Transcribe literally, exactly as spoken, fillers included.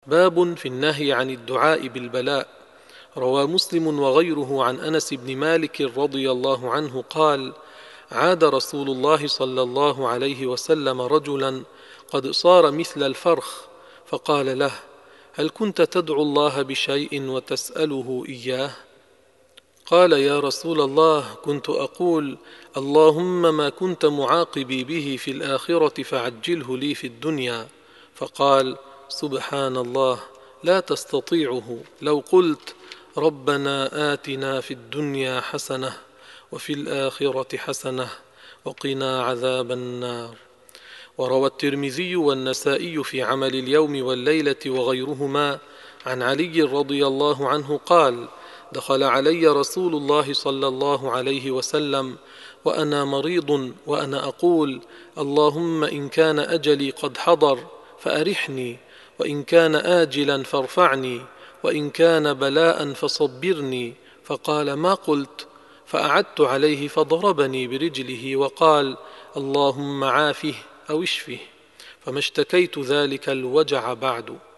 باب في النهي عن الدعاء بالبلاء. روى مسلم وغيره عن أنس بن مالك رضي الله عنه قال: عاد رسول الله صلى الله عليه وسلم رجلا قد صار مثل الفرخ، فقال له: هل كنت تدعو الله بشيء وتسأله إياه؟ قال: يا رسول الله، كنت أقول: اللهم ما كنت معاقبي به في الآخرة فعجله لي في الدنيا. فقال: سبحان الله، لا تستطيعه لو قلت: ربنا آتنا في الدنيا حسنة وفي الآخرة حسنة وقنا عذاب النار. وروى الترمذي والنسائي في عمل اليوم والليلة وغيرهما عن علي رضي الله عنه قال: دخل علي رسول الله صلى الله عليه وسلم وأنا مريض وأنا أقول: اللهم إن كان أجلي قد حضر فأرحني، وإن كان آجلا فارفعني، وإن كان بلاء فصبرني. فقال: ما قلت؟ فأعدت عليه فضربني برجله وقال: اللهم عافه أو اشفه. فما اشتكيت ذلك الوجع بعد.